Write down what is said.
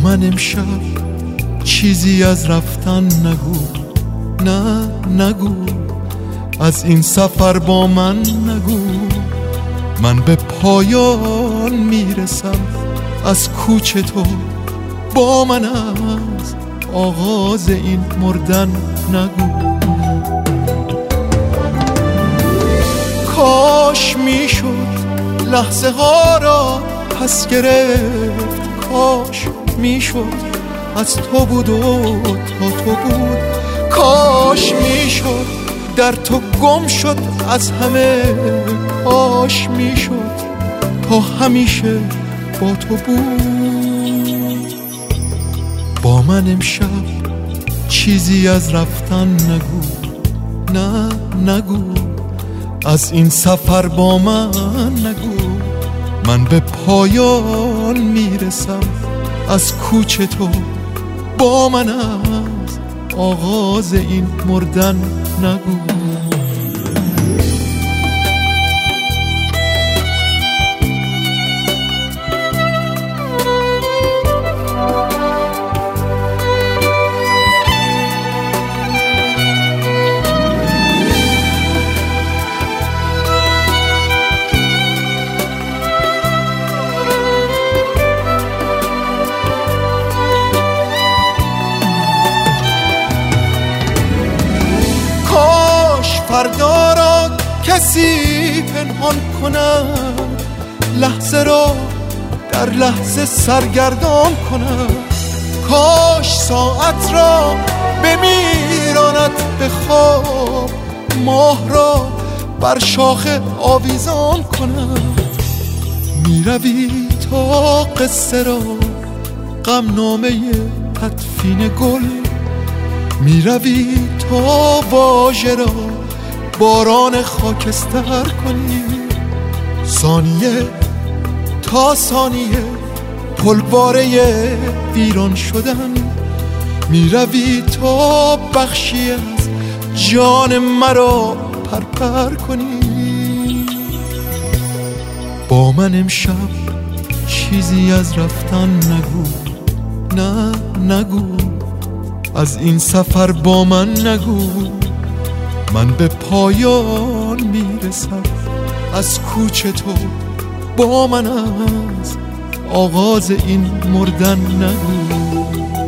من امشب چیزی از رفتن نگو، نه نگو، از این سفر با من نگو. من به پایان میرسم از کوچ تو، با من از آغاز این مردن نگو. کاش میشد لحظه ها را پس گرفت، کاش میشد از تو بود و تا تو بود، کاش میشد در تو گم شد از همه، کاش میشد تا همیشه با تو بود. با من امشب چیزی از رفتن نگو، نه نگو، از این سفر با من نگو. من به پایان میرسم از کوچ تو، با من از آغاز این مردن نگو. فردا را کسی پنهان کند، لحظه را در لحظه سرگردان کند. کاش ساعت را بمیراند به خواب، ماه را بر شاخه آویزان کند. میروی تا قصه را غمنامه تدفین گل، میروی تا واژه را باران خاکستر کنی. ثانیه تا ثانیه پلواره ویران شدن، میروی تا بخشی از جان مرا پرپر کنی. با من امشب چیزی از رفتن نگو، نه نگو، از این سفر با من نگو. من به پایان میرسم از کوچ تو، با من از آغاز این مردن نگو.